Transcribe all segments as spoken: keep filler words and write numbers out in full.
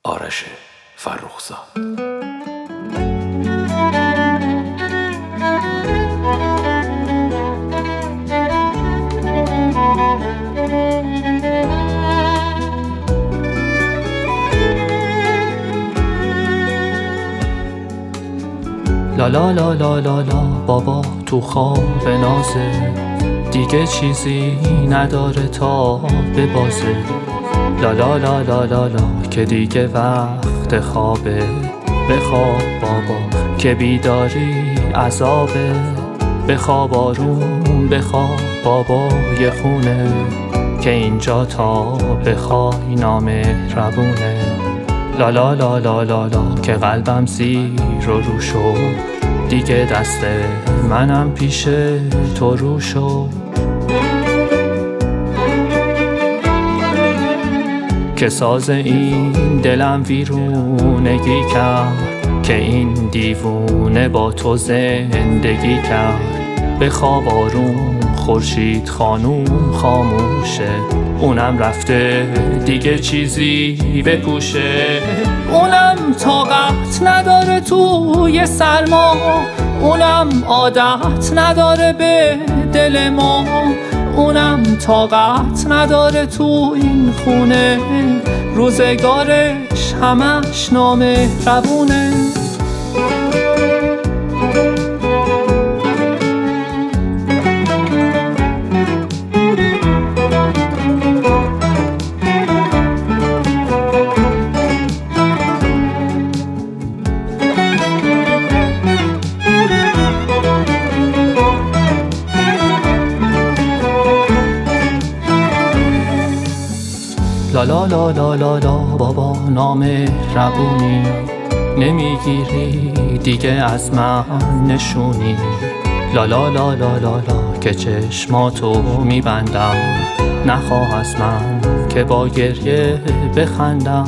آرش فرخزاد. لا لا لا لا لا لا بابا تو خواب نازه، دیگه چیزی نداره تا ببازه. لا لا لا لا لا لا که دیگه وقت خوابه، بخواب بابا که بیداری عذابه. بخواب آروم بخواب بابا یه خونه، که اینجا تا بخوای نامهربونه. لا لا لا لا لا لا که قلبم زیر و رو شد، دیگه دست منم پیش تو رو شد. که ساز این دلم ویرونگی کرد، که این دیوونه با تو زندگی کرد. بخواب آروم خورشید خانوم خاموشه، اونم رفته دیگه چیزی بپوشه. اونم طاقت نداره توی سرما، اونم عادت نداره به دل ما. اونم طاقت نداره تو این خونه، روزگارش همش نامهربونه. لا لا لا لا لا لا بابا نامهربونی، نمیگیری دیگه از من نشونی. لا لا لا لا لا لا که چشماتو میبندم، نخواه از من که با گریه بخندم.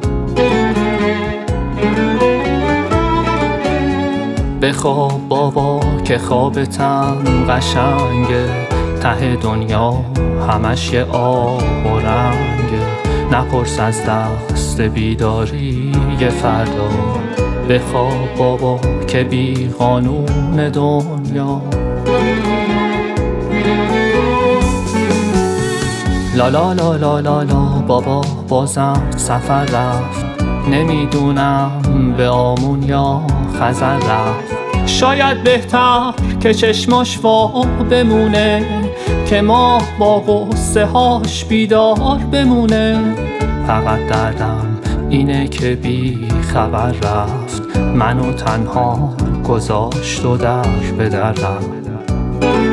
بخواب بابا که خوابتم قشنگه، ته دنیا همش یه آب و رنگه. نپرس از دست بیداری یه فردا، بخواب بابا که بی قانون دنیا. لا لا لا لا لا لا بابا بازم سفر رفت، نمیدونم به آمون یا خزر رفت. شاید بهتر که چشماش وا بمونه، که ما با غصه هاش بیدار بمونه. فقط دردم اینه که بی خبر رفت، منو تنها گذاشت و در به درم.